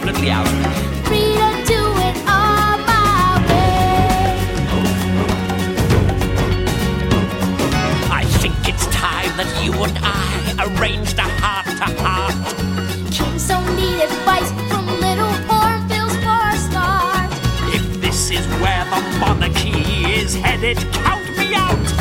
definitely out. Free to do it all my way. I think it's time that you and I arranged a heart-to-heart. Kings don't need advice from little Orville's for a start. If this is where the monarchy is headed, count me out.